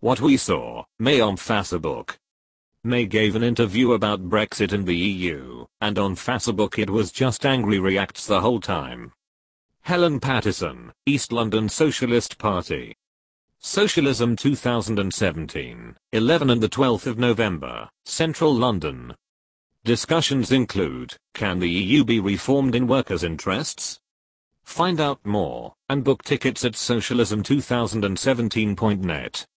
What we saw, May on Facebook. May gave an interview about Brexit and the EU, and on Facebook it was just angry reacts the whole time. Helen Pattison, East London Socialist Party. Socialism 2017, 11 and the 12th of November, Central London. Discussions include, can the EU be reformed in workers' interests? Find out more, and book tickets at socialism2017.net.